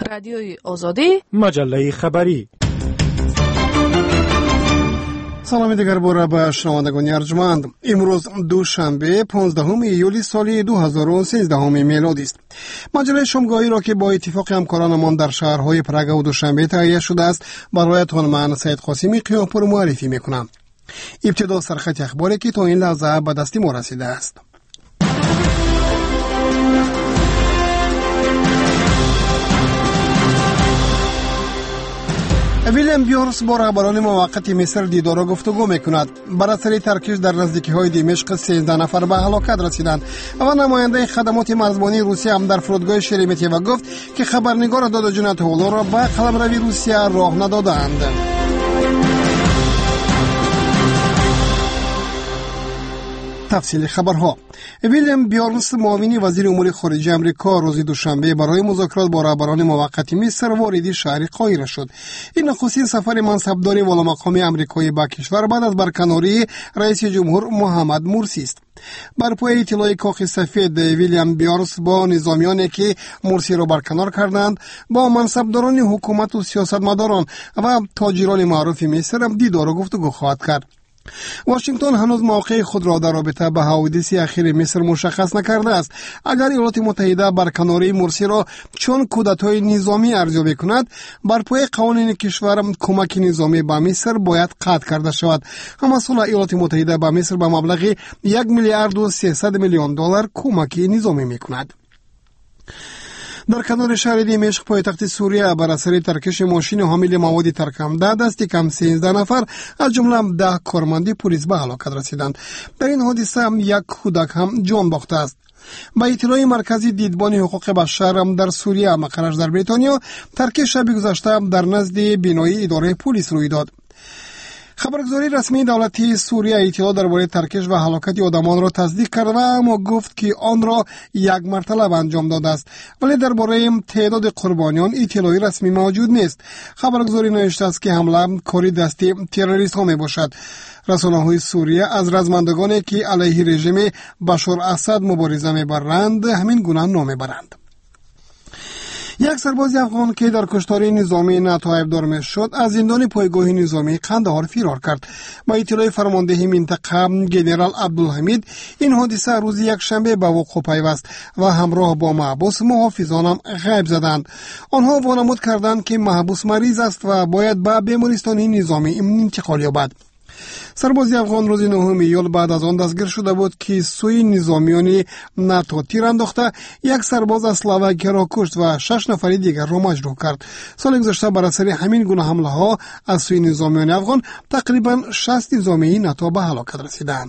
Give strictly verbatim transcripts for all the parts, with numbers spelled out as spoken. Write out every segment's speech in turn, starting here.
رادیوی آزادی، مجله خبری. سلام دیگر باره به شنوندگان ارجمند. امروز دوشنبه پانزدهم ایولی سال دو هزار و سیزده میلادی است. مجله شامگاهی را که با اتفاق همکارانمان در شهرهای پراگ و دوشنبه تهیه شده است برایتان من سید قاسمی قیاپور معرفی میکنم. ابتدا سرخط اخباری که تا این لحظه به دست ما رسیده است. ویلیام بیورس با رهبران موقت مصر دیدار و گفتگو میکند. بر اثر ترکش در نزدیکی های دمشق سیزده نفر به هلاکت رسیدند و نماینده خدمات مرزبانی روسیه هم در فرودگاه شریمتیو گفت که خبرنگار دادا جنت اولو را به قلمروی روسیه راه ندادند. تفصیل خبرها. ویلیام بیورنس معاون وزیر امور خارجه آمریکا روز دوشنبه برای مذاکرات با رهبران موقت مصر وارد شهر قاهره شد. این نخستین سفر منصبدار والامقام آمریکایی به کشور بعد از برکناری رئیس جمهور محمد مرسی است. بر پای اطلاع کاخ سفید، ویلیام بیورنس با نظامیانی که مرسی را برکنار کردند، با منصبداران حکومت و سیاستمداران و تاجران معروف مصر دیدار و گفتگو خواهد کرد. واشنگتن هنوز موقع خود را در رابطه با حوادث اخیر مصر مشخص نکرده است. اگر ایالات متحده برکناری مرسی را چون کودتای نظامی ارزیابی کند، بر پای قوانین کشور کمک نظامی به مصر باید قطع کرده شود. همسال ایالات متحده به مصر به مبلغ یک میلیارد و سیصد میلیون دلار کمک نظامی میکند. در کنار شهر دمشق پایتخت سوریه بر اثر ترکش ماشین حامل مواد ترکمده دست کم سیزده نفر از جمله ده کارمند پلیس به هلاکت رسیدند. در این حادثه یک کودک هم جان باخته است. با اطلاع مرکزی دیدبان حقوق بشر در سوریه مقرش در بریتانیا، ترکش شب گذشته در نزد بینایی اداره پلیس روی داد. خبرگزاری رسمی دولتی سوریه اطلاع درباره ترکش و هلاکت آدمان را تصدیق کرد و اما گفت که آن را یک مرتبه انجام داده است، ولی درباره تعداد قربانیان اطلاعی رسمی موجود نیست. خبرگزاری نوشته است که حمله کاری دستی تروریست ها می باشد. رسانه‌های سوریه از رزمندگانی که علیه رژیم بشار اسد مبارزه می‌برند همین گونه نام می‌برند. یک سرباز افغان که در کشتاری نظامی ناتو ایبدار میشد از زندان پایگاه نظامی قندهار فرار کرد. با اطلاع فرمانده منطقه جنرال عبدالحمید، این حادثه روز یکشنبه به وقوع پیوست و همراه با محبوس محافظان هم غیب زدند. آنها وانمود کردند که محبوس مریض است و باید به بیمارستان نظامی انتقال یابد. سرباز افغان روز نهم ایول بعد از آن دستگیر شده بود که سوی نظامیان ناتو تیر انداخته یک سرباز اسلحه‌ای را کشت و شش نفر دیگر را مجروح کرد. سال گذشته بر اثر همین گونه حمله ها از سوی نظامیان افغان تقریبا شصت نظامی ناتو به هلاکت رسیدند.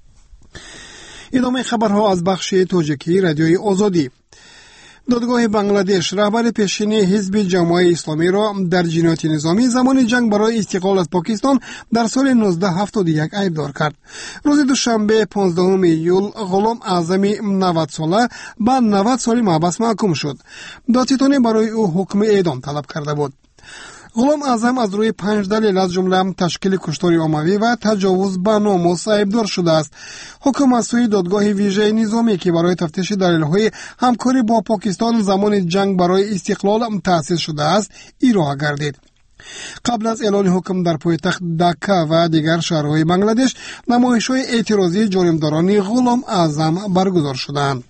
ادامه خبرها از بخش تاجیکی رادیوی آزادی. دادگاه بنگلادش رهبر پیشین حزب جماعت اسلامی را در جنایت نظامی زمان جنگ برای استقلال از پاکستان در سال نوزده هفتاد و یک ایبدار کرد. روز دوشنبه پانزدهم ایول غلام اعظم نود ساله به نود سال محبس محکوم شد. دادستان برای او حکم اعدام طلب کرده بود. غلام اعظم از روی پنج دلیل از جمله تشکیل کشتار عمومی و تجاوز به ناموس ایبدار شده است. حکم از سوی دادگاه ویژه نظامی که برای تفتیش دلایل همکاری با پاکستان زمان جنگ برای استقلال تأسیس شده است ایرا گردید. قبل از اعلان حکم در پایتخت دکا و دیگر شهرهای بنگلادش نمایش‌های اعتراضی جانبداران غلام اعظم برگزار شدند.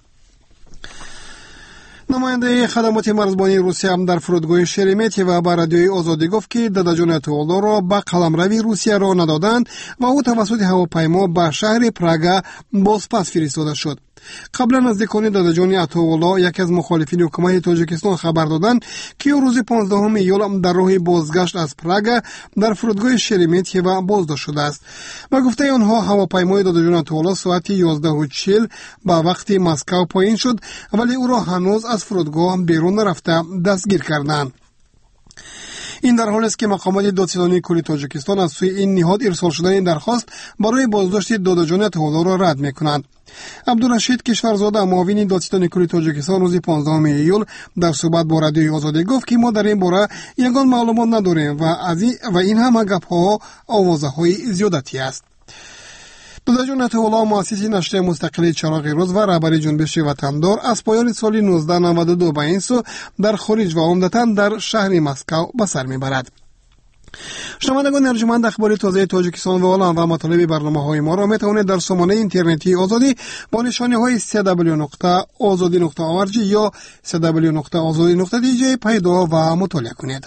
نماینده خدمات مرزبانی روسیه هم در فرودگاه شریمتیو و به رادیوی آزادی گفت که دادا جنت اولو را به قلمروی روسیه را ندادند و او توسط هواپیما به شهر پراگ بازپس فرستاده شد. قبلا نزدیکان دادا جان اتاولا یک از مخالفین حکومت تاجیکستان خبر دادند که روز پانزدهم ایول در راه بازگشت از پراگ در فرودگاه شریمتیو بازداشت شده است. با گفته آنها هواپیمای دادا جان اتاولا ساعت یازده و چهل با وقت مسکو پایین شد، ولی او را هنوز از فرودگاه بیرون نرفته دستگیر کردند. این در حالی است که مقامات دادستانی کل تاجیکستان از سوی این نهاد ارسال شدن درخواست برای بازداشت دادا جان اتاولا را رد می‌کنند. عبدالرشید کشورزاده معاون دادستان کل تاجیکستان روز پانزدهم ایول در صحبت با رادیوی آزادی گفت که ما در این باره یگان معلومات نداریم و از این و این همه گپ‌ها آوازه‌های زیادتی است. دادا نتولا مؤسس نشریه مستقل چراغ روز و رهبر جنبش وطندار از پایان سال نوزده نود و دو به این سو در خارج و عمدتاً در شهر مسکو به سر میبرد. شنوندگان ارجمند، اخبار تازه تاجیکستان و آلمان و مطالب برنامه‌های ما را میتوانید در سامانه اینترنتی آزادی با نشانه‌های سی دبلیو نقطه آزادی نقطه او ار جی یا سی دبلیو نقطه آزادی نقطه دی جی پیدا و مطالعه کنید.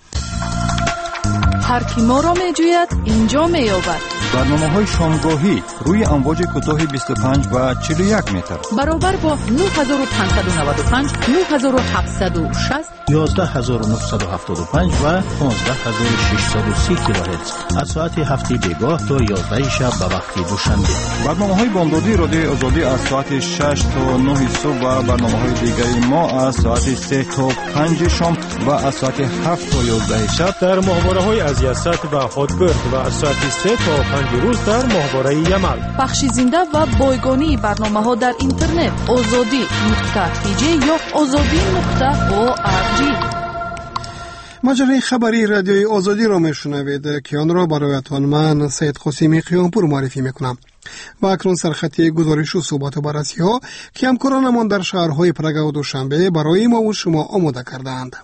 هر کی ما را می‌جوید اینجا می‌یابد. برنامه‌های شامگاهی روی امواج کوتاه بیست و پنج و چهل و یک متر برابر با نه هزار و پانصد و نود و پنج، نه هزار و هفتصد و شصت، یازده هزار و نهصد و هفتاد و پنج و پانزده هزار و ششصد و سی کیلوهرتز از ساعت هفت بیگاه تا یازده شب به وقت دوشنبه. برنامه‌های بامدادی رادیو آزادی از ساعت شش تا نه صبح و برنامه‌های دیگر ما از ساعت سه تا پنج شام و از ساعت هفت تا یازده شب در ماهواره‌های از یاست و هاتبرد و از ساعت سه تا پنج روز در ماهواره یمل. بخش زنده و بایگانی برنامه‌ها در اینترنت آزادی نقطه تی جی یا آزادی نقطه او ار جی. مجله خبری رادیوی آزادی را میشنوید که آن را برایتان من سید قاسمی قیامپور معرفی میکنم. و اکنون سرخطی گزارش و صحبت و بررسی ها که همکارانمان در شهرهای پرگ و دوشنبه برای ما و شما آماده کردند.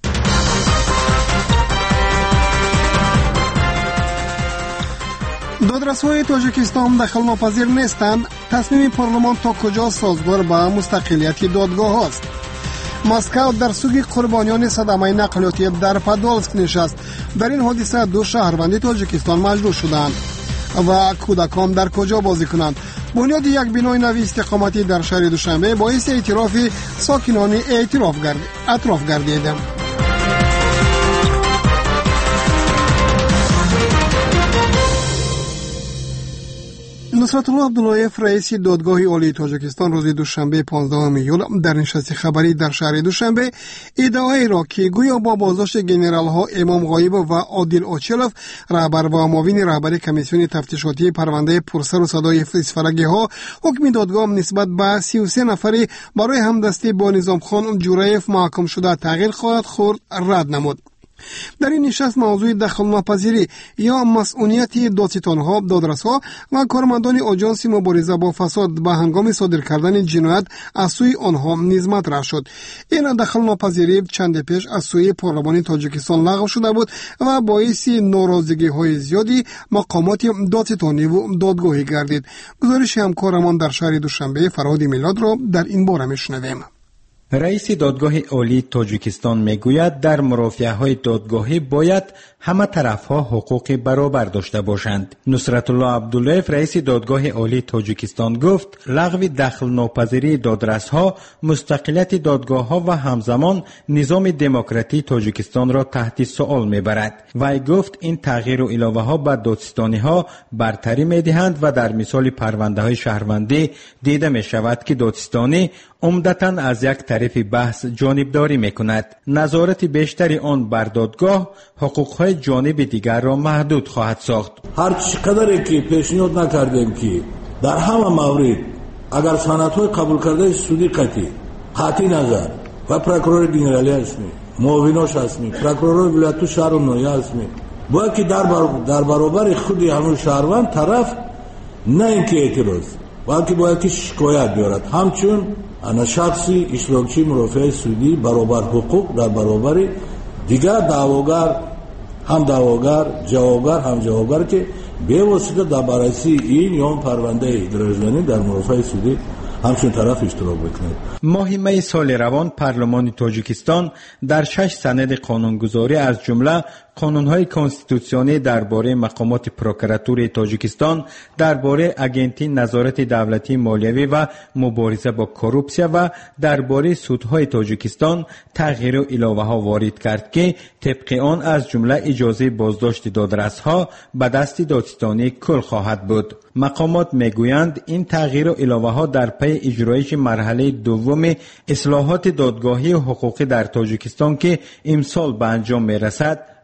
دادرس‌های تاجیکستان دخل ناپذیر نیستند. تصمیم پارلمان تا کجا سازگار با مستقلیت دادگاه است؟ مسکو در سوگ قربانیان صدمه نقلیاتی در پادولسک نشست. در این حادثه دو شهروند تاجیکستان مجروح شدند. و کودکان در کجا بازی کنند؟ بنیاد یک بنای نوی استقامتی در شهر دوشنبه باعث اعتراف ساکنان اعتراف گرد اطراف گردید. نصرت الله عبداللهیف رئیس دادگاه عالی تاجیکستان روز دوشنبه پانزدهم ایول در نشست خبری در شهر دوشنبه ادعای را که گویا با بازداشت گنرال ها امام غایب و عادل اوچلوف رهبر و معاون رهبر کمیسیون تفتیشاتی پرونده پرسر و صدای اسفرگی ها حکم دادگاه نسبت به سی و سه نفری برای همدستی با نظام خان جورایف محکوم شده تغییر خواهد خورد رد نمود. در این نشست موضوع دخل ناپذیری یا مسئولیت دادستانها، دادرسها و کارمندان آژانس مبارزه با فساد به هنگام صادر کردن جنایت از سوی آنها نیز مطرح شد. این دخل ناپذیری چند پیش از سوی پارلمان تاجیکستان لغو شده بود و باعث ناراضگی های زیادی مقامات دادستانی و دادگاهی گردید. گزارش همکارمان در شهر دوشنبه فرهاد میلاد را در این باره میشنویم. رئیس دادگاه عالی تاجیکستان میگوید در مرافعه‌های دادگاهی باید همه طرف‌ها حقوق برابر داشته باشند. نصرت الله عبداللهیف رئیس دادگاه عالی تاجیکستان گفت لغو دخل ناپذیری دادرس‌ها مستقلیت دادگاه‌ها و همزمان نظام دموکراتی تاجیکستان را تحت سوال میبرد. وی گفت این تغییر و علاوه‌ها به دادستانی‌ها برتری میدهند و در مثال پرونده‌های شهروندی دیده می‌شود که دادستانی عمدتاً از یک طرف بحث جانبداری میکند. نظارت بیشتری آن بر دادگاه حقوقهای جانب دیگر را محدود خواهد ساخت. هر چقدر که پیشنهاد نکردیم که در همه مورد اگر سندهای قبول کرده سودی قطعی قطعی نظر و پروکورور گنرالی هستمی، معاوناش هستمی، پروکورور ولایت شهر و نایه هستمی، باید که در, بر... در برابر خود همون شهروند طرف نه اینکه اعتراض بلکه باید که شکایت بیارد. همچون انا شخصی اشتراکچی مرافع سودی برابر حقوق در برابر دیگر دعواگر هم دعواگر جوابگر هم جوابگر که به واسطه در بررسی این یا پرونده گرجانی در مرافع سودی همچون طرف اشتراک بکنید. ماه می سال روان پارلمان تاجیکستان در شش سند قانونگذاری از جمله قانونهای کنستیتوسیونی درباره مقامات پروکراتور تاجیکستان، درباره اگنتی نظارت دولتی مالیوی و مبارزه با کروپسیا و درباره سودهای تاجیکستان تغییر و علاوه ها وارد کرد که طبق آن از جمله اجازه بازداشت دادرسها به دست دادستانی کل خواهد بود. مقامات میگویند این تغییر و علاوه ها در پی اجرایش مرحله دوم اصلاحات دادگاهی و حقوقی در تاجیکستان که امسال به انجام میرسد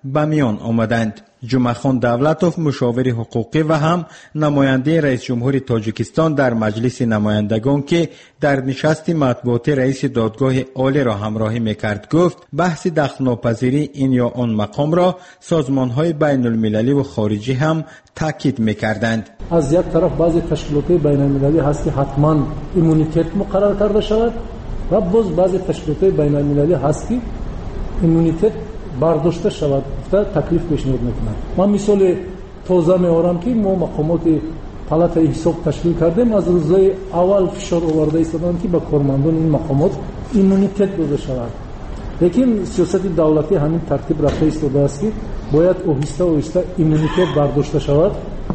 به میان آمدند. جمعخان دولتوف مشاور حقوقی و هم نماینده رئیس جمهور تاجیکستان در مجلس نمایندگان که در نشست مطبوعاتی رئیس دادگاه عالی را همراهی میکرد گفت بحث دخل‌ناپذیری این یا آن مقام را سازمان‌های بین المللی و خارجی هم تاکید میکردند. از یک طرف بعضی تشکیلات بین المللی هست که حتما ایمونیتت مقرر کرده شود و باز بعضی تشکیلات بین المللی هست که ایمونیتت برداشته شود تا تکلیف پیشنهاد میکنند. من مثال تازه میارم که ما مقامات پالات حساب تشکیل کردیم، از روزهای اول فشار آورده ایستادند که به کارمندان این مقامات ایمونیتت داده شود، لیکن سیاست دولتی همین ترتیب رفته ایستاده است که باید آهسته آهسته ایمونیتت برداشته شود.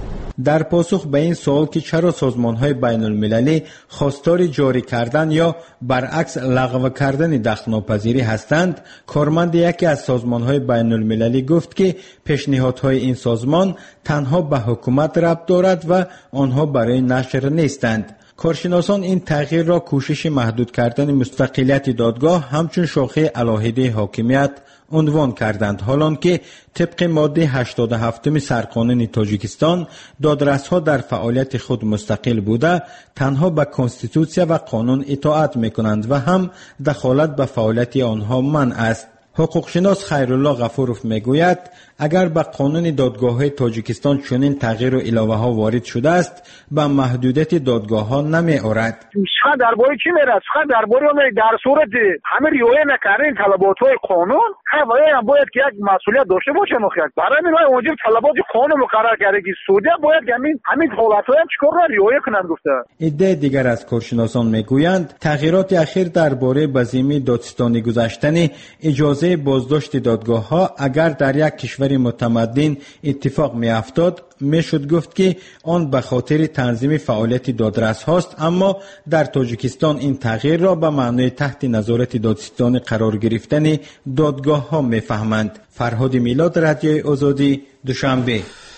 در پاسخ به این سوال که چرا سازمان‌های بین المللی خواستار جاری کردن یا برعکس لغو کردن دخل‌ناپذیری هستند، کارمند یکی از سازمان‌های بین المللی گفت که پیشنهادهای این سازمان تنها به حکومت ربط دارد و آنها برای نشر نیستند. کارشناسان این تغییر را کوشش محدود کردن مستقلیت دادگاه همچون شاخه علاهده حاکمیت عنوان کردند، حالان که طبق ماده هشتاد و هفت سرقانون تاجیکستان دادرس‌ها در فعالیت خود مستقل بوده تنها به کنستیتوسیا و قانون اطاعت می‌کنند و هم دخالت به فعالیت آنها منع است. حقوقشناس خیرالله غفوروف میگوید اگر به قانون دادگاه‌های تاجیکستان چنین تغییر و علاوه‌ها وارد شده است به محدودیت دادگاه‌ها نمی‌آورد. شاید درباره چی میرسه؟ شاید درباره اون در صورت همه رعایت نکردن طلبات‌های قانون هم باید که یک مسئولیت داشته باشه. مخاطب برای همین واجب طلبات قانون مقرر کرده که سودیا باید همین همین حالت‌ها هم چیکار را رعایت کنند گفته. ایده دیگر از کارشناسان میگویند تغییرات اخیر درباره بزیمه دادستانی گذاشتن اجازه بازداشت دادگاه‌ها اگر در یک کشور متمدن اتفاق میافتاد میشد گفت که آن به خاطر تنظیم فعالیت دادرس هاست، اما در تاجیکستان این تغییر را به معنای تحت نظارت دادستانی قرار گرفتن دادگاه ها میفهمند. فرهاد میلاد، رادیوی آزادی، دوشنبه.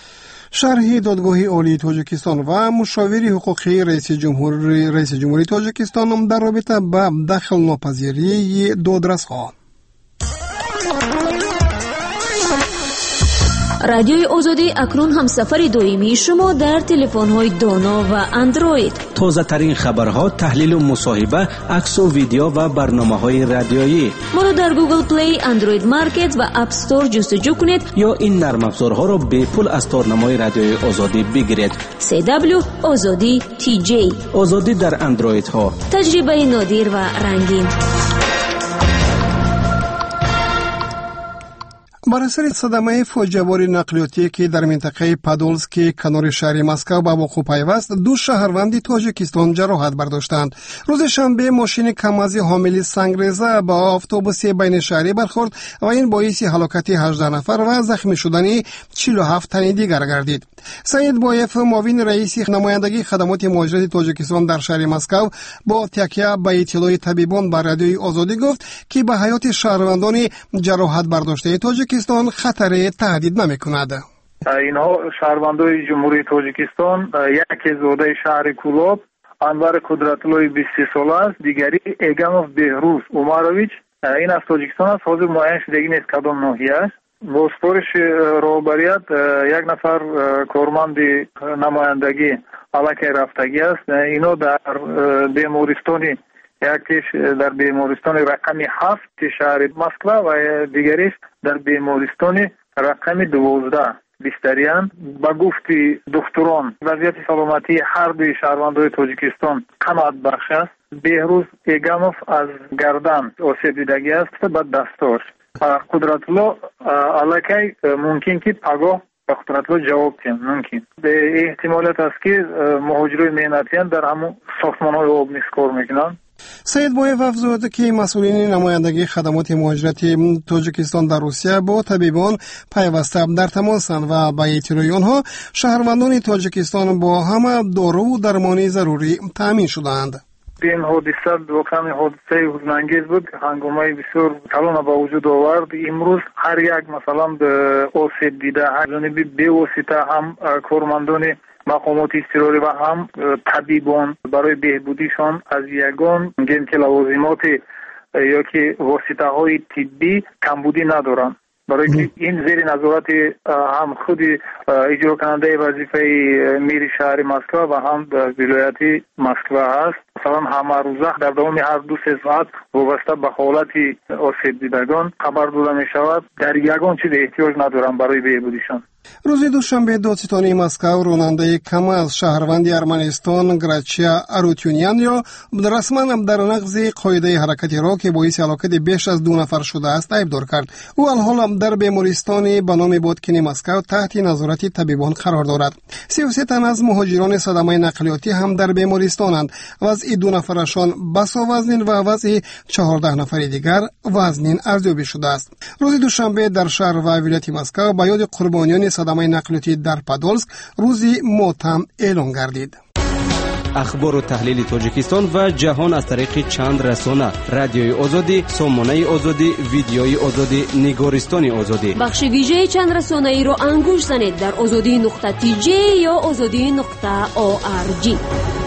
شرح دادگاه عالی تاجیکستان و مشاور حقوقی رئیس جمهوری رئیس جمهوری تاجیکستان در رابطه با دخل ناپذیری دادرس ها. رادیوی آزادی اکنون هم سفر دائمی شما در تلفن‌های دانا و اندروید. تازه ترین خبرها، تحلیل و مصاحبه، عکس و ویدیو و برنامه‌های رادیویی. ما را در گوگل پلی، اندروید مارکت و اپ استور جستجو کنید یا این نرم افزارها را به پول از تارنمای رادیوی آزادی بگیرید. سی دبلیو آزادی تی جی. آزادی در اندروید ها. تجربه نادر و رنگین. بر اثر صدمه فاجعه‌بار نقلیاتی که در منطقه پادولسکی کنار شهر مسکو به وقوع پیوست، دو شهروند تاجیکستان جراحت برداشتند. روز شنبه ماشین کمازی حامل سنگریزه با اتوبوس بین شهری برخورد و این باعث هلاکت هجده نفر و زخمی شدن چهل و هفت تن دیگر گردید. سعید بایف، معاون رئیس نمایندگی خدمات مهاجرت تاجیکستان در شهر مسکو، با تکیه به اطلاع طبیبان بر رادیوی آزادی گفت که به حیات شهروندان جراحت برداشته تاجیکستان خطر تهدید نمی‌کند. اینها شهروندان جمهوری تاجیکستان، یکی زاده شهر کولاب انور قدرت‌الله بیست و سه ساله است، دیگری ایگاموف بهروز عمرویچ، این از تاجیکستان است. حاضر معین شدگی نیست کدام ناحیه است. با سپارش رهبریت یک نفر کارمند نمایندگی علاقه رفتگی است. اینا در بیمارستان یکیش در بیمارستان رقم هفت شهر مسکو و دیگریش در بیمارستان رقم دوازده بستریان. با گفت دکتران وضعیت سلامتی هر دوی شهروندان تاجیکستان قناعت بخش است. بهروز ایگاموف از گردن آسیب دیدگی است و دستاش. قدرت‌الله علاقه ممکن که پگاه به قدرت‌الله جواب دهند. ممکن به احتمالات است که مهاجرای مهنتیان در همون ساختمان‌های آب نیز کار میکنند. سید بایف افزود که مسئولین نمایندگی خدمات مهاجرت تاجیکستان در روسیه با طبیبان پیوسته در تماسند و به اطلاع آنها شهروندان تاجیکستان با همه دارو و درمانی ضروری تامین شدند. این حادثه واقعا حادثه حزن‌انگیز بود. هنگامه بسیار کلان با وجود آورد. امروز هر یک مثلا آسیب دیده هر جانبی به واسطه هم کارمندان مقامات اضطراری و هم طبیبان برای بهبودیشان از یگان گیم که لوازمات یا که واسطه های طبی کمبودی ندارند. برای که این زیر نظارت هم خود اجرا کننده وظیفه میر شهر مسکو و هم ولایت مسکو است. مثلا همه روزه در دوام هر دو سه ساعت وابسته به حالت آسیب دیدگان خبر داده می شود. در یگان چیز احتیاج ندارم برای بهبودیشان. روز دوشنبه دادستانی مسکو راننده کم از شهروند ارمنستان گراچیا اروتیونیان یا رسما در نقض قاعده حرکت را که باعث هلاکت بیش از دو نفر شده است ایبدار کرد. او الحال در بیمارستان به نام بادکن مسکو تحت نظارت طبیبان قرار دارد. سی و سه تن از مهاجران صدمه نقلیاتی هم در بیمارستانند. وضع دو نفرشان بسا وزنین و وضع چهارده نفر دیگر وزنین ارزیابی شده است. روز دوشنبه در شهر و ولایت مسکو به یاد قربانیان صدمه نقلیاتی در پادولسک روزی ماتم اعلان گردید. اخبار و تحلیل تاجیکستان و جهان از طریق چند رسانه: رادیوی آزادی، سامانه آزادی، ویدیوی آزادی، نگارستان آزادی. بخش ویژه چند رسانه ای را انگوش زنید در آزادی نقطه تی جی یا آزادی نقطه او آر جی.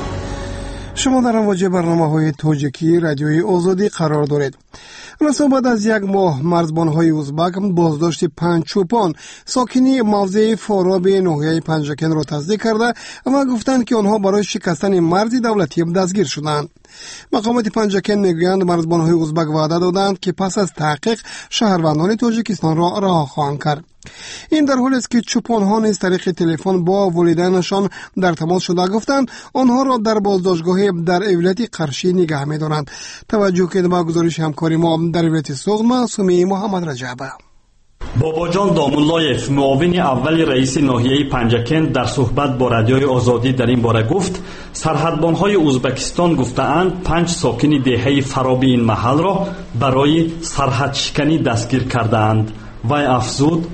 شما در مواجه برنامه های تاجیکی رادیوی آزادی قرار دارید. رسا بعد از یک ماه مرزبان‌های ازبک بازداشت پنج چوپان ساکنی موضع فاراب ناحیه پنجکن را تصدیق کرده و گفتند که آنها برای شکستن مرز دولتی دستگیر شدند. مقامات پنجکن میگویند مرزبان‌های ازبک وعده دادند که پس از تحقیق شهروندان تاجیکستان را رها خواهند کرد. این در حالی است که چوپان‌ها نیز طریق تلفن با والدینشان در تماس شده گفتند آنها را در بازداشتگاه در ولایت قرشی نگه می‌دارند. توجه کنید به گزارش همکاری ما در ولایت سوغد معصومی محمد رجب. باباجان دامولایف معاون اول رئیس ناحیه پنجکن در صحبت با رادیوی آزادی در این باره گفت سرحدبان‌های ازبکستان گفته‌اند پنج ساکن دهه فراب این محل را برای سرحد شکنی دستگیر کرده‌اند. وی افزود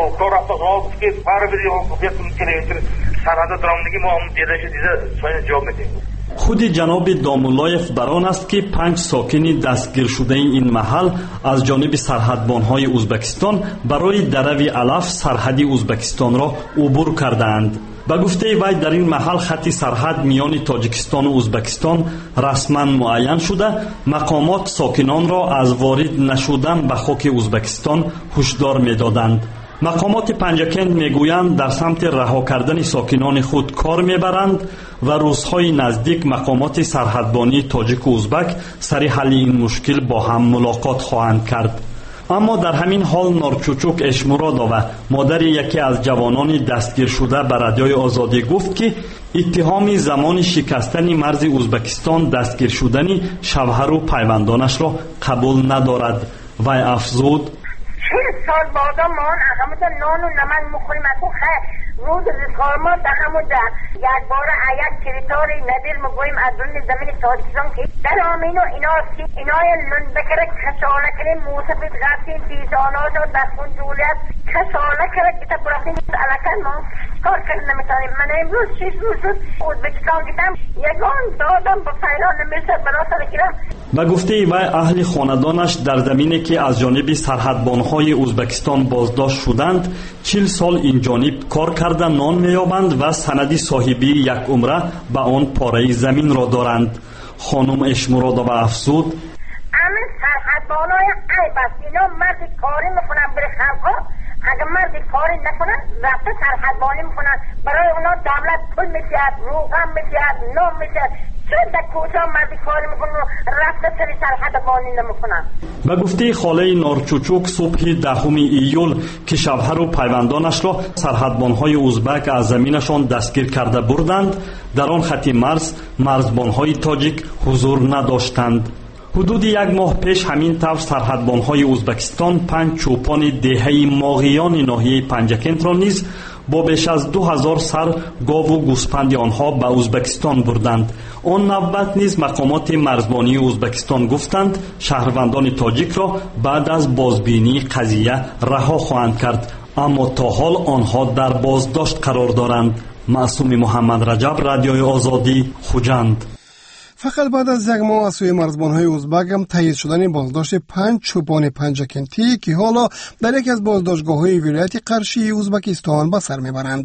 خود جناب دامولایف بران است که پنج ساکن دستگیر شده این محل از جانب سرحدبان‌های ازبکستان برای درو علف سرحدی ازبکستان را عبور کردند. با گفته وی در این محل خط سرحد میان تاجیکستان و ازبکستان رسما معین شده، مقامات ساکنان را از وارد نشدن به خاک ازبکستان هشدار می‌دادند. مقامات پنجکن میگویند در سمت رها کردن ساکنان خود کار میبرند و روزهای نزدیک مقامات سرحدبانی تاجیک و ازبک سر حل این مشکل با هم ملاقات خواهند کرد. اما در همین حال نارچوچوک اشمورادووا مادر یکی از جوانان دستگیر شده به رادیوی آزادی گفت که اتهام زمان شکستن مرز ازبکستان دستگیر شدن شوهر و پیوندانش را قبول ندارد. و افزود چهل سال بعدا ما همونجا نان و نمک میخوریم از اون خیر روز ریزکار ما در همونجا یک بار یک تریتوری ندیر میگویم از اون زمین تاجیکستان که در آمین و اینا که اینای بکره کشاله کنیم موسفید غرسیم پیزاناش و در خون جولیت کشاله کرد که تا براسیم علکن ما کار کرد نمیتانیم. من امروز شیش روز شد ازبکستان گیتم یگان دادم با فیلان نمیشه براسه بکرم. با گفته و اهل خاندانش در زمینی که از جانب سرحدبان‌های ازبکستان بازداشت شدند چهل سال این جانب کار کرده نان می‌یابند و سندی صاحبی یک عمره به آن پاره زمین را دارند. خانم اشمورادووا افزود همین سرحدبان‌های عیب است. اینا مرد کاری میکنن برای خلقا، اگر مرد کاری نکنن رفته سرحدبانی میکنن. برای اونا دولت پول می‌دهد، روغن می‌دهد، نان می‌دهد. در کجا مردی کاری میکنن رفته سری سرحدبانی نمیکنن. به گفته خاله نارچوچوک صبح دهم ایول که شوهر و پیوندانش را سرحدبان‌های ازبک از زمینشان دستگیر کرده بردند، در آن خط مرز مرزبان‌های تاجیک حضور نداشتند. حدود یک ماه پیش همین طور سرحدبان‌های ازبکستان پنج چوپان دهه ماغیان ناحیه پنجکن را نیز با بیش از دو هزار سر گاو و گوسپند آنها به ازبکستان بردند. آن نوبت نیز مقامات مرزبانی ازبکستان گفتند شهروندان تاجیک را بعد از بازبینی قضیه رها خواهند کرد، اما تا حال آنها در بازداشت قرار دارند. معصوم محمد رجب، رادیوی آزادی، خوجند. فقط بعد از یک ماه از سوی مرزبان‌های ازبک هم تایید شدن بازداشت پنج چوپان پنجکنتی که حالا در یکی از بازداشتگاه‌های ولایت قرشی ازبکستان به سر میبرند.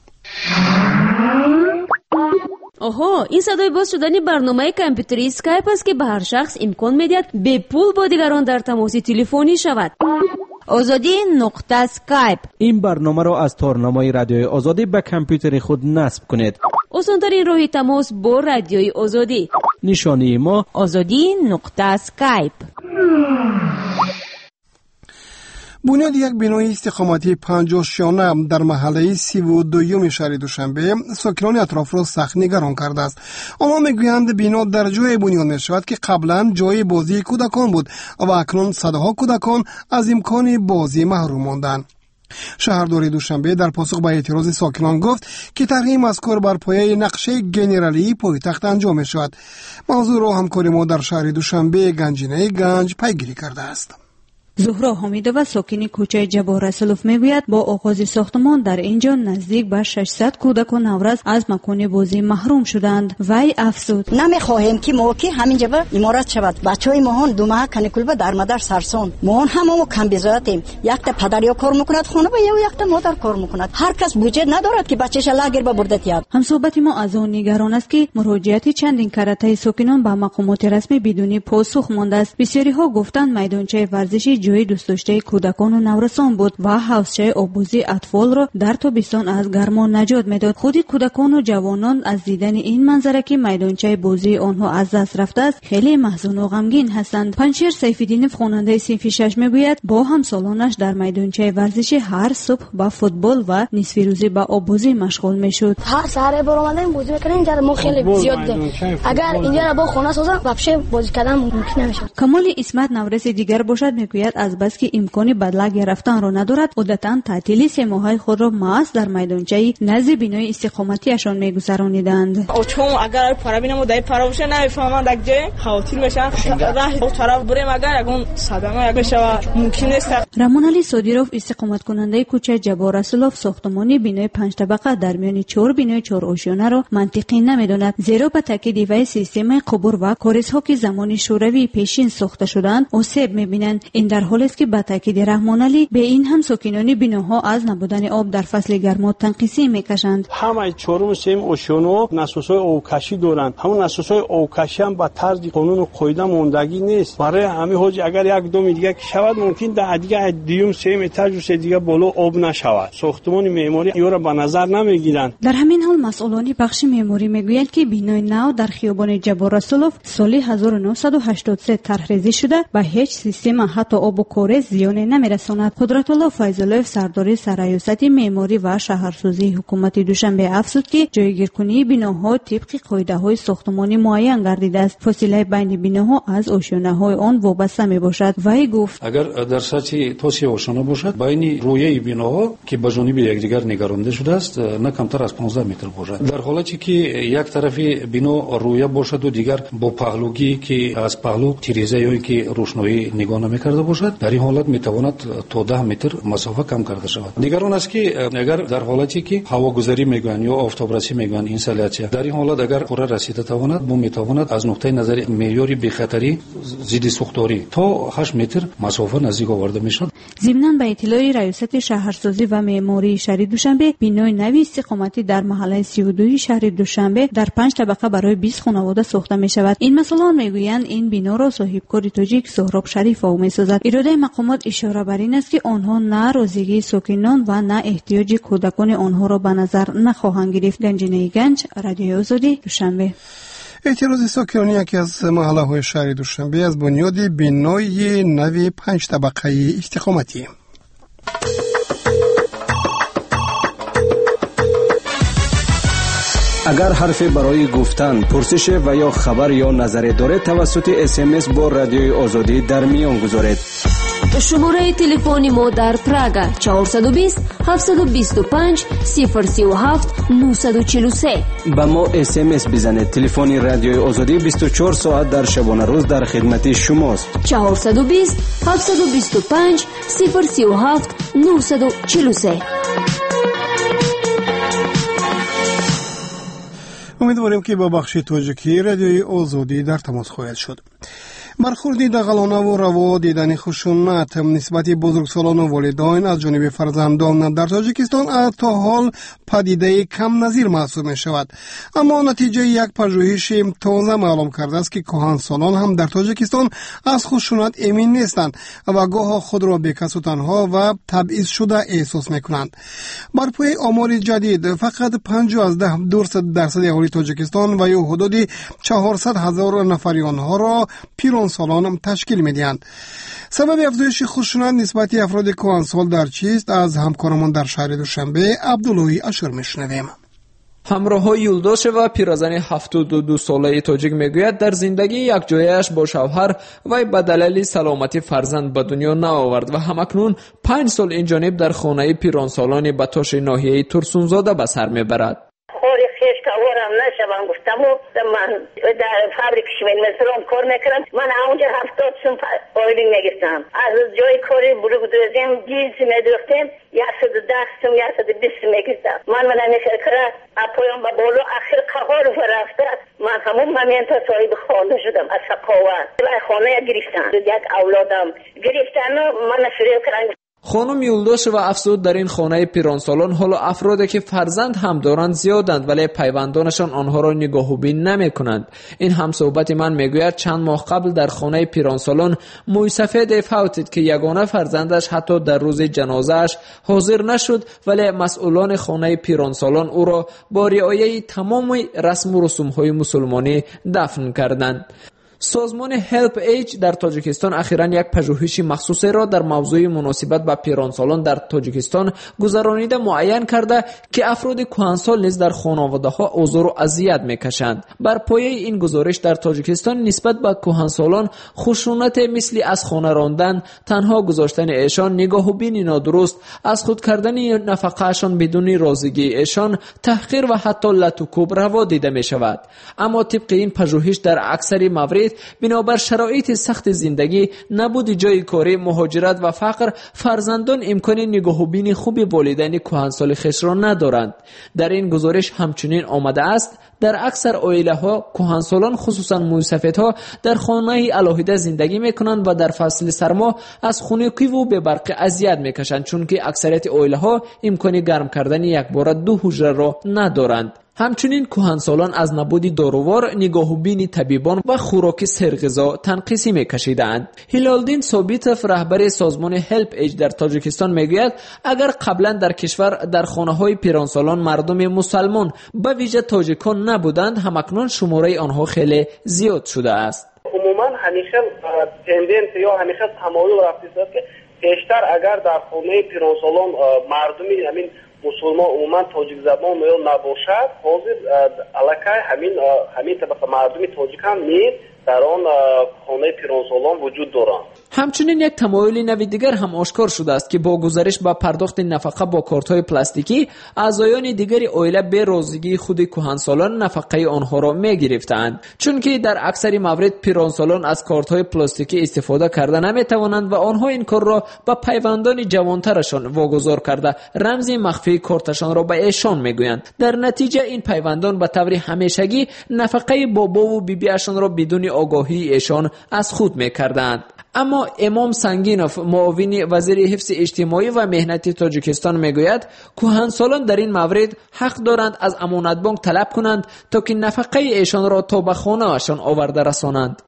آها، این صدای باز شدن برنامه کامپیوتری اسکایپ است که به هر شخص امکان میدهد به پول با دیگران در تماس تلفنی شود. ozodi نقطه skype. این برنامه را از تارنمای رادیوی آزادی به کامپیوتر خود نصب کنید. آسان‌ترین راه تماس با رادیوی آزادی. نشانی ما ozodi نقطه skype. بنیاد یک بنای استقامتی پنجاه شانه در محله سی و دوم شهر دوشنبه ساکنان اطراف را سخت نگران کرده است. آنها میگویند بنا در جای بنیاد می شود که قبلا جای بازی کودکان بود و اکنون صدها کودکان از امکان بازی محروم ماندند. شهرداری دوشنبه در پاسخ به اعتراض ساکنان گفت که طرح مذکور بر پایه نقشه گنرالی پایتخت انجام می شود. موضوع را همکار ما در شهر دوشنبه گنجینه گنج پیگیری کرده است. زهرا حمیدووا ساکن کوچه جبار رسولوف میگوید با آغاز ساختمان در اینجا نزدیک به ششصد کودک و نوروز از مکان بازی محروم شدند. وی افزود: نمیخواهیم که ما که همینجا به امارات شود. بچهای ما دو ماه کانیکول به در مادر سرسون ما هممون کم بزایتیم. یک تا پدر یا کار میکند خانه و یا یک تا مادر کار میکند. هر کس بودجه ندارد که بچه‌ش لاگر ببرد یاد. هم صحبت ما از اون نگران است که مراجعت چندین کرته ساکنان به مقامات رسمی بدون پاسخ مانده است. بسیاری ها گفتند میدانچه ورزشی جای دوست داشته کودکان و نورسان بود و حوضچه آبوزی اطفال را در تابستان از گرما نجات میداد. خود کودکان و جوانان از دیدن این منظره که میدانچه بازی آنها از دست رفته است خیلی محزون و غمگین هستند. پنچیر سیف‌الدین خواننده صنف شش میگوید با همسالانش در میدانچه ورزشی هر صبح با فوتبال و نصف روزی با آبوزی مشغول میشد. هر سحر برآمدن بازی میکنیم اینجا ما خیلی زیاد داریم. اگر اینجا با خونه سازن واپس بازی کردن ممکن نمیشه. کمال اسمت نورس دیگر باشد میگوید از بس که امکان بدلا گرفتن را ندارد عادتا تعطیلی سه ماهه خود را محض در میدانچه نزد بینای استقامتیشان میگذرانیدند. چون اگر پارا بینم دای پارا باشه نمیفهمند یک جای خاطر بشن راه او طرف بریم اگر اون صدمه بشه ممکن است. رمان علی صادیروف استقامت کننده کوچه جبار رسولوف ساختمانی بینای پنج طبقه در میان چهار بینای چهار آشیانه را منطقی نمیداند، زیرا به تاکید وی سیستم قبور و کاریزها که زمان شوروی پیشین ساخته شدند آسیب میبینند. این در حالی است که به تاکید رحمان علی به این هم ساکنان بیناها از نبودن آب در فصل گرما تنقیسی میکشند. همه چهارم سیم اوشیانو نسوسای آبکشی دارند. همون نسوسای آبکشی هم به طرز قانون و قاعده موندگی نیست. برای همه حاج اگر یک دو دیگه شود ممکن در دیگه دیوم سیم اتاج دیگه بالا آب نشود. ساختمان معماری یا را به نظر نمیگیرند. در همین حال مسئولان بخش معماری میگویند که بینای نو در خیابان جبار رسولوف سال هزار و نهصد و هشتاد و سه طرحریزی شده و هیچ سیستم حتی آب و کاریز زیان نمیرساند. قدرت الله فیض‌الله سردار سرایست معماری و شهرسازی حکومت دوشنبه افزود که جایگیرکنی بناها طبق قاعده‌های ساختمانی معین گردیده است. فاصله بین بناها از آشیانه‌های آن وابسته میباشد. وی گفت اگر در سطح توسعه آشیانه باشد بین رویه بناها که به جانب یکدیگر نگرانده شده است نه کمتر از پانزده متر باشد. در حالی که یک طرفی بنا رویه باشد و دیگر با پهلوگی که از پهلو تیریزه‌ای که روشنایی نگاه نمی‌کرده باشد در این حالت میتواند تا ده متر مسافت کم کرده شود. دیگر اون است که اگر در حالتی که هواگذاری میگویند یا آفتابرسی میگویند اینسولیاسیون در این حالت اگر پوره رسیده تواند بو میتواند از نقطه نظر معیاری بی‌خطری ضد سوختاری تا هشت متر مسافت نزدیک آورده میشد. ضمناً به اطلاع ریاست شهرسازی و معماری شهر دوشنبه بنای نوی استقامتی در محله سی و دو شهر دوشنبه در پنج طبقه برای بیست خانواده ساخته می شود. این مسئولان میگویند این بنا را صاحبکار تاجیک سهراب شریف او میسازد. اراده مقامات اشاره بر این است که آنها نه روزگی ساکنان و نه احتیاج کودکان آنها را به نظر نخواهند گرفت. گنجینه گنج، رادیو آزادی، دوشنبه. اعتراض ساکنان یکی از محله های شهر دوشنبه از بنیاد بنای نوی پنج طبقه استقامتی. اگر حرفی برای گفتن، پرسش و یا خبر یا نظری دارید توسط اس ام اس با رادیوی آزادی در میان گذارید. شماره تلفن ما در پراگ چهارصد و بیست هفتصد و بیست و پنج صفر سه و هفت نهصد و چهل و سه. با ما اس ام اس بزنید. تلفن رادیوی آزادی بیست و چهار ساعت در شبانه روز در خدمت شماست. چهارصد و بیست هفتصد و بیست و پنج صفر سه و هفت نهصد و چهل و سه. امیدواریم که با بخش تاجیکی رادیوی آزادی در تماس خواهد شد. برخوردی دغلانه و روا دیدن خشونت نسبت بزرگسالان و والدین از جانب فرزندان در تاجیکستان تا حال پدیده کم نظیر محسوب می شود. اما نتیجه یک پژوهش تازه معلوم کرده است که کهنسالان هم در تاجیکستان از خشونت امین نیستند و گاه خود را بیکس و تنها و تبعیض شده احساس می کنند. بر پای آمار جدید فقط پنج از ده درصد اهالی تاجیکستان و یا حدود چهارصد هزار نفری آنها را پیرانسالان تشکیل می‌دهند. سبب افزایش خشونت نسبت افراد کهنسال در چیست؟ از همکارمان در شهر دوشنبه عبدالله اشور میشنویم. همراه یولداش و پیرزن هفتاد و دو ساله تاجیک میگوید در زندگی یک جایش با شوهر و به دلیل سلامتی فرزند به دنیا نآورد و همکنون پنج سال این جانب در خانه پیرانسالان بتاش ناحیه ترسونزاده به سر میبرد. خیش که آورم نشوم گفتم و من در فابریک شوین مثلا کار میکردم. من اونجا هفتاد سوم آیلین میگفتم. از جای کاری برو بدوزیم گیز میدوختیم یصد و ده سوم یصد و بیست میگفتم. من من نمیکرد اپایم با بولو آخر قهار فرسته من همون ممینتا صاحب خانه شدم از سقاوت و خانه گرفتن. یک اولادم گرفتن و من شروع کردم. خانم یولداش و افسود در این خانه پیرانسالان حالا افرادی که فرزند هم دارند زیادند ولی پیوندانشان آنها را نگاه و بین نمی کنند. این هم صحبت من میگوید چند ماه قبل در خانه پیرانسالان موسفید فوتید که یگانه فرزندش حتی در روز جنازهش حاضر نشد ولی مسئولان خانه پیرانسالان او را با رعایت تمام رسم و رسوم های مسلمانی دفن کردند. سازمان هلپ ایج در تاجیکستان اخیراً یک پژوهش مخصوصی را در موضوع مناسبت با پیرانسالان در تاجیکستان گذرانیده معین کرده که افراد کهنسال نیز در خانواده‌ها آزار و اذیت می‌کشند. بر پایه این گزارش در تاجیکستان نسبت به کهنسالان خشونت مثل از خانه راندن، تنها گذاشتن ایشان، نگاه و بین نادرست، از خود کردن نفقه‌شان بدون رضایت ایشان، تحقیر و حتی لط و کوب روا دیده می‌شود. اما طبق این پژوهش در اکثر موارد بنابر شرایط سخت زندگی، نبود جای کاری، مهاجرت و فقر، فرزندان امکان نگاه و بین خوب والدین کهنسال خویش را ندارند. در این گزارش همچنین آمده است در اکثر عائله‌ها کهنسالان خصوصا موسفیدها در خانه علاهیده زندگی میکنند و در فصل سرما از خنکی و به برق اذیت میکشند چون که اکثریت عائله‌ها امکان گرم کردن یک بار دو حجره را ندارند. همچنین کهنسالان از نبود داروار، نگاه و بین طبیبان و خوراک سرغذا تنقیصی میکشیدند. هلالدین ثابتوف رهبر سازمان هلپ ایج در تاجیکستان میگوید اگر قبلا در کشور در خانه‌های پیرانسالان مردم مسلمان به ویژه تاجیکان نبودند، همکنون شماره آنها خیلی زیاد شده است. عموما همیشه تندنس یا همیشه تمایل رفته است که بیشتر اگر در خانه پیرانسالان مردمی همین مسلمان عموما تاجیک زبان میل نباشد، حاضر علاقه همین همین طبقه مردمی تاجیک هم نیز در آن خانه پیرانسالان وجود دارند. همچنین یک تمایل نوی دیگر هم آشکار شده است که با گزارش با پرداخت نفقه با کارت‌های پلاستیکی، اعضایان دیگری عائله به رازیگی خود کهنسالان نفقه آنها را می‌گرفتند، چون که در اکثر موارد پیرانسالان از کارت‌های پلاستیکی استفاده کرده نمی‌توانند و آنها این کار را با پیوندان جوانترشان واگذار کرده رمز مخفی کارتشان را به ایشان می‌گویند. در نتیجه این پیوندان به طور همیشگی نفقه بابا و بیبی‌اشان را بدون آگاهی ایشان از خود می‌کردند. اما امام سنگینوف معاون وزیر حفظ اجتماعی و مهنتی تاجیکستان میگوید کهنسالان در این مورد حق دارند از امانت بانک طلب کنند تا که نفقه ایشان را تا به خانه‌شان آورده رسانند.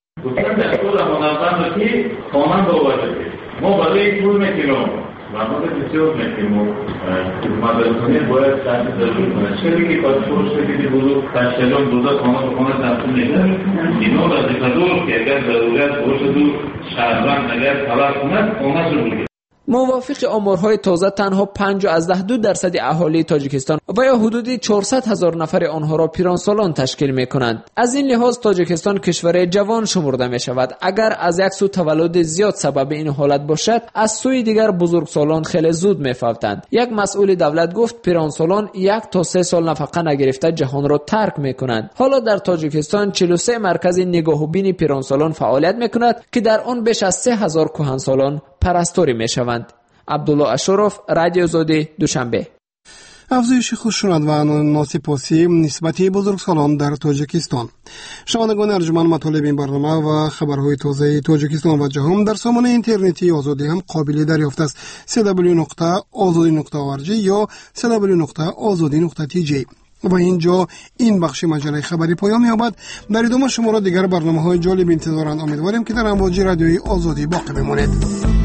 ما برای پول می‌گیریم و ما بسیار می‌گیریم مدرسانی باید ساعت ضرور کنه چه که پاسپورت شدید بودو تشکیلان بوده خانه به خانه تبدیل می‌کنه اینا را ذکر که اگر ضرورت باشه دو شهروند اگر طلب کند خانه رو بگیره. موافق آمارهای تازه تنها پنج از ده دو درصد اهالی تاجیکستان و یا حدود چهارصد هزار نفر آنها را پیرانسالان تشکیل می کنند. از این لحاظ تاجیکستان کشور جوان شمرده می شود. اگر از یک سو تولد زیاد سبب این حالت باشد، از سوی دیگر بزرگسالان خیلی زود می فوتند. یک مسئول دولت گفت پیرانسالان یک تا سه سال نفقه نگرفته جهان را ترک می کنند. حالا در تاجیکستان چهل و سه مرکز نگاه و بین پیرانسالان فعالیت می کند که در آن بیش از سه هزار کهنسالان پرستاری می شوند. عبدالله اشرف، رادیو آزادی، دوشنبه. افزایش خشونت و ناسپاسی نسبت بزرگسالان در تاجیکستان. شنوندگان ارجمند، مطالب این برنامه و خبرهای تازه تاجیکستان و جهان در سامانه اینترنتی آزادی هم قابل دریافت است. دبلیو دبلیو دبلیو نقطه آزادی نقطه او آر جی یا دبلیو دبلیو دبلیو نقطه آزادی نقطه تی جی. و اینجا این بخش مجله خبری پایان می‌یابد. در ادامه شما را دیگر برنامه‌های جالب انتظارند. امیدواریم که در امواج رادیوی آزادی باقی بمانید.